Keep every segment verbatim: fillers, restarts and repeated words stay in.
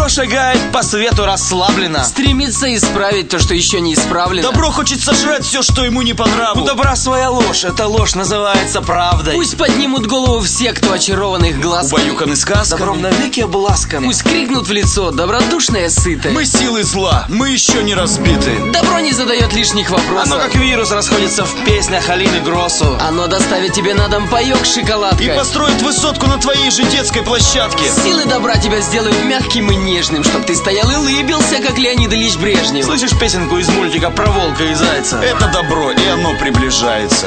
Добро шагает по свету расслабленно, стремится исправить то, что еще не исправлено. Добро хочет сожрать все, что ему не по нраву. У добра своя ложь, эта ложь называется правдой. Пусть поднимут голову все, кто очарован их глазками, убаюканы сказками, добром навеки обласканы. Пусть крикнут в лицо добродушное сытое: мы силы зла, мы еще не разбиты. Добро не задает лишних вопросов. Оно как вирус расходится в песнях Алины Гроссу. Оно доставит тебе на дом паёк с шоколадкой и построит высотку на твоей же детской площадке. Силы добра тебя сделают мягким и нежным, чтоб ты стоял и улыбился, как Леонид Ильич Брежнев. Слышишь песенку из мультика про волка и зайца? Это добро, и оно приближается.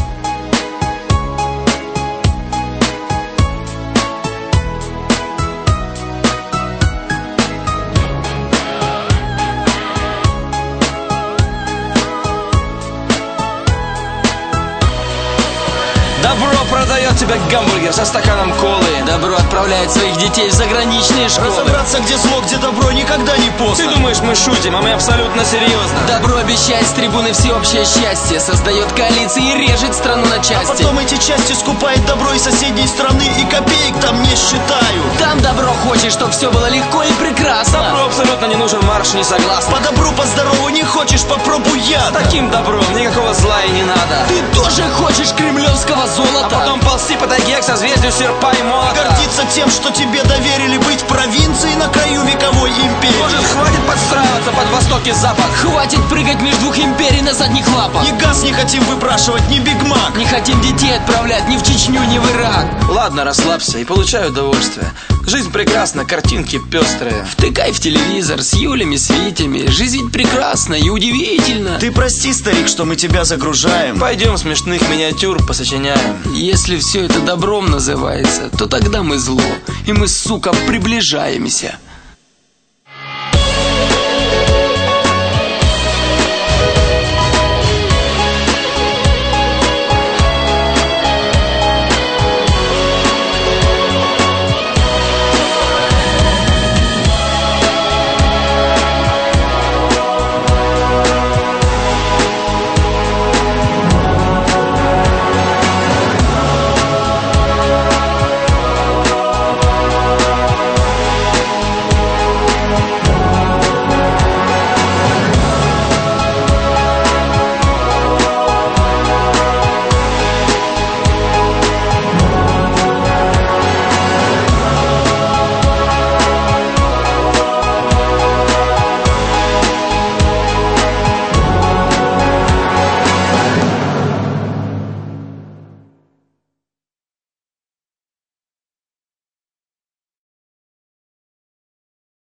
Добро продает тебе гамбургер со стаканом колы. Добро отправляет своих детей в заграничные школы. Разобраться, где зло, где добро, никогда не поздно. Ты думаешь, мы шутим, а мы абсолютно серьезно. Добро обещает с трибуны всеобщее счастье, создает коалиции и режет страну на части. А потом эти части скупает добро из соседней страны, и копеек там не считаю. Там добро хочет, чтобы все было легко и прекрасно. Добро абсолютно не нужен, марш не согласен. По добру, по здорову не хочешь, попробуй я. Таким добром никакого зла и не надо. Ты тоже хочешь кремлевского золота, а потом ползти по тайге к созвездию серпа и молота. Гордиться тем, что тебе доверили быть провинцией на краю вековой империи. Может, хватит подстраиваться под восток и запад. Хватит прыгать между двух империй на задних лапах. Ни газ не хотим выпрашивать, ни Биг Мак. Не хотим детей отправлять ни в Чечню, ни в Ирак. Ладно, расслабься и получай удовольствие. Жизнь прекрасна, картинки пестрые. Втыкай в телевизор с Юлями, с Витями. Жизнь прекрасна и удивительна. Ты прости, старик, что мы тебя загружаем. Пойдем смешных миниатюр посочиняем. Если все это добром называется, то тогда мы зло, и мы, сука, приближаемся.